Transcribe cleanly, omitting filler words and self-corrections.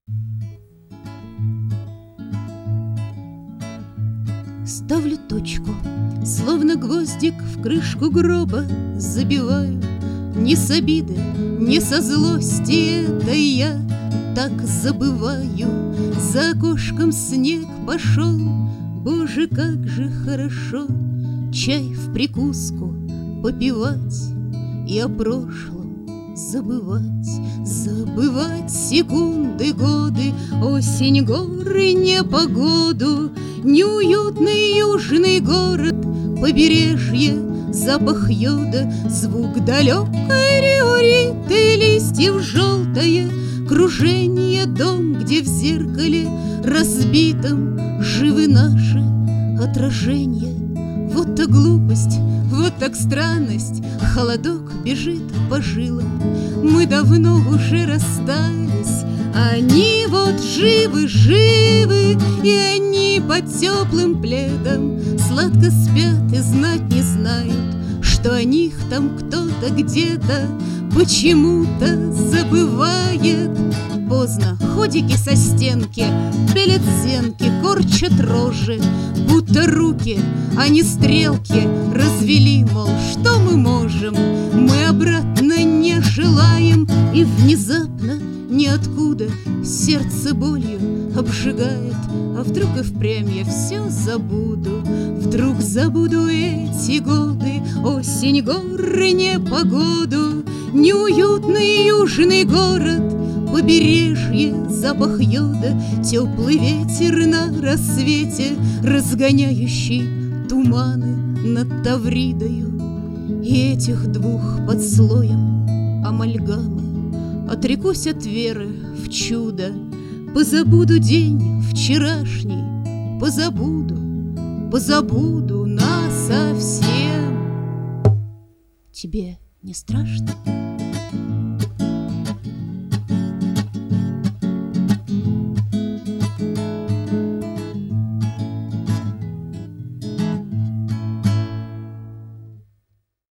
Ставлю точку, словно гвоздик в крышку гроба забиваю. Не с обиды, не со злости, это я так забываю. За окошком снег пошел, боже, как же хорошо чай в прикуску попивать и о прошлом забывать. Забывать секунды, годы, осень, горы, непогоду, неуютный южный город, побережье, запах йода, звук далекой риориты, листьев желтое кружение, дом, где в зеркале разбитом живы наши отражения. Вот так глупость, вот так странность, холодок бежит по жилам. Мы давно уже расстались, а они вот живы-живы, и они под теплым пледом сладко спят и знать не знают, что о них там кто-то где-то почему-то забывает. Поздно, ходики со стенки пилят зенки, корчат рожи, будто руки, а не стрелки, развели, мол, что мы можем, мы обратно не желаем. И внезапно, ниоткуда, сердце болью обжигает. А вдруг и впрямь я все забуду, вдруг забуду эти годы, осень, горы, непогоду, неуютный южный город, побережье, запах йода, теплый ветер на рассвете, разгоняющий туманы над Тавридою. И этих двух под слоем амальгамы отрекусь от веры в чудо. Позабуду день вчерашний, позабуду насовсем. Тебе не страшно?